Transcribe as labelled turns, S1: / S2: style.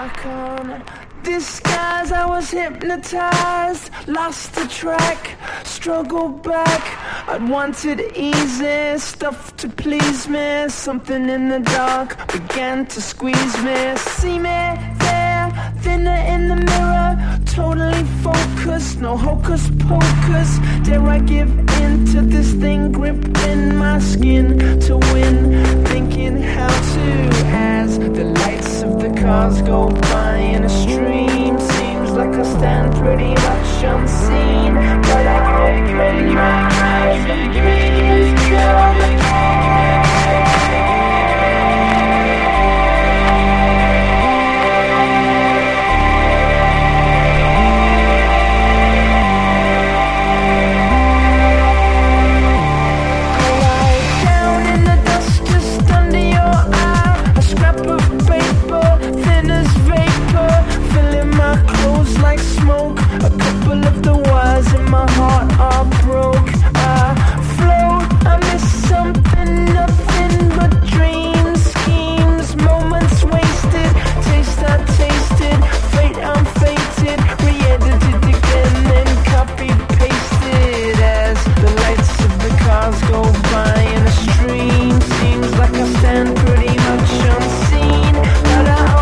S1: I can't disguise, I was hypnotized, lost the track, struggled back. I'd wanted easy stuff to please me. Something in the dark began to squeeze me. See me there, thinner in the mirror, totally focused, no hocus pocus. Dare I give in to this thing gripping my skin to win? Thinking how to, as the lights of the cars go by in a stream. Seems like I stand pretty much unseen, but I give in my eyes.